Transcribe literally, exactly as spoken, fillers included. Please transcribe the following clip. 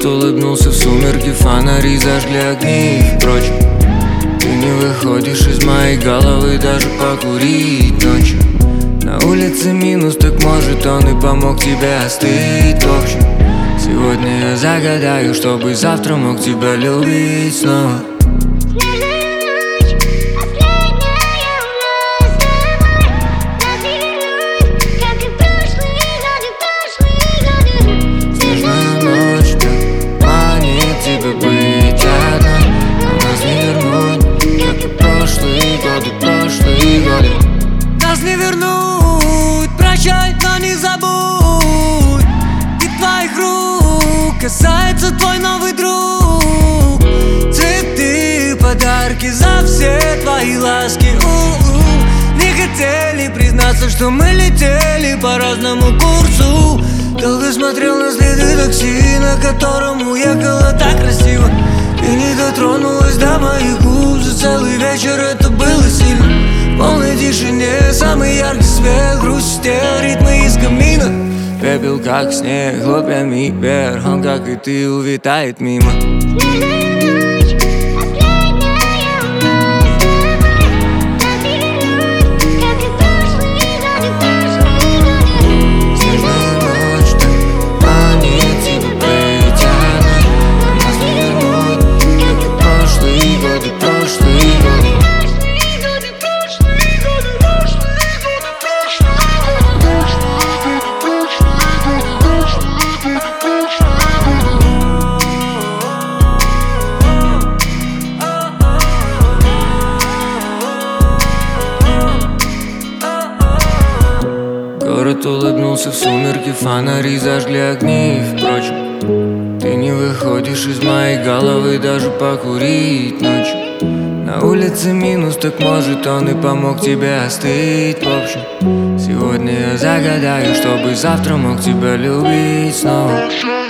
улыбнулся в сумерки, фонари зажгли огни. Впрочем, ты не выходишь из моей головы даже покурить ночью. На улице минус, так может он и помог тебе остыть. В общем, сегодня я загадаю, чтобы завтра мог тебя любить снова. Нас не вернуть, прощай, но не забудь. И твоих рук касается твой новый друг. Цветы, подарки за все твои ласки. У-у. Не хотели признаться, что мы летели по разному курсу. Долго смотрел на следы такси, на котором уехала так красиво. И не дотронулась до моих губ. За целый вечер это было сильно. В полной тишине самый яркий свет, хрустел ритмы из камина. Пепел как снег, хлопьями вверх, он как и ты улетает мимо. Город улыбнулся в сумерки, фонари зажгли огни. Впрочем, ты не выходишь из моей головы даже покурить ночью. На улице минус, так может он и помог тебе остыть. В общем, сегодня я загадаю, чтобы завтра мог тебя любить снова.